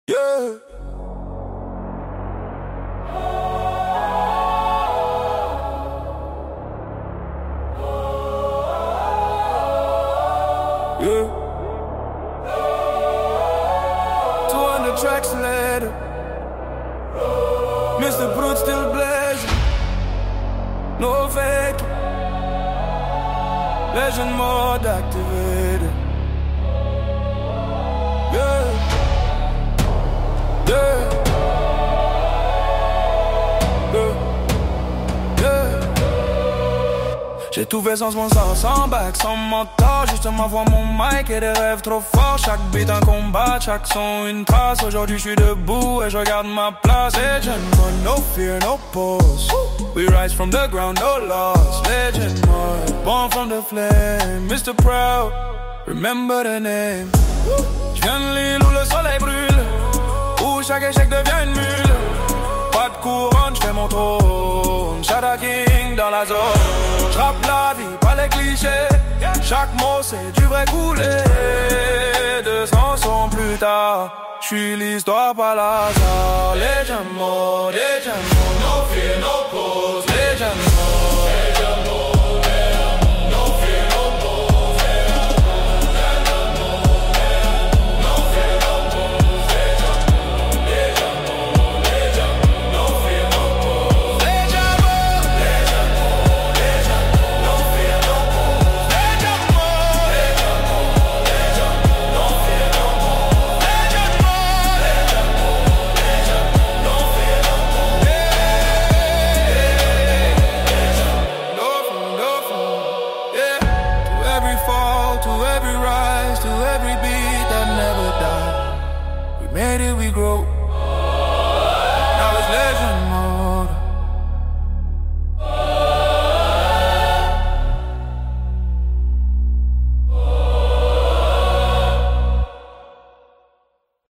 Yeah. Yeah. 200 tracks later, Mr. Brute still blazing. No fake. Legend mode activated. Yeah. Yeah. Yeah. Yeah. J'ai tout fait sans sponsor, sans bac, sans mentor. Juste ma voix, mon mic et des rêves trop forts. Chaque beat un combat, chaque son une trace. Aujourd'hui je suis debout et je regarde ma place. Legend mode, no fear, no pause. We rise from the ground, no loss. Legend mode, born from the flame. Mr. Proud, remember the name. J'viens de l'île où le soleil brûle, où chaque échec devient une mule. Pas de couronne, j'fais mon trône. Shadow King dans la zone. J'rappe la vie, pas les clichés. Chaque mot c'est du vrai coulé. 200 sons plus tard, j'suis l'histoire par l'hasard. Legend mode, no fear, no pause. Legend mode, legend mode, no fear, no pause. Legend mode, no fear, no pause. Legend mode, no fear, no pause. Legend mode, no fear, no pause. Legend mode, no fear, no pause. Legend mode, no fear, no pause. Yeah. To every fall, to every rise, to every beat that never died. We made it, we grow. Now it's legend.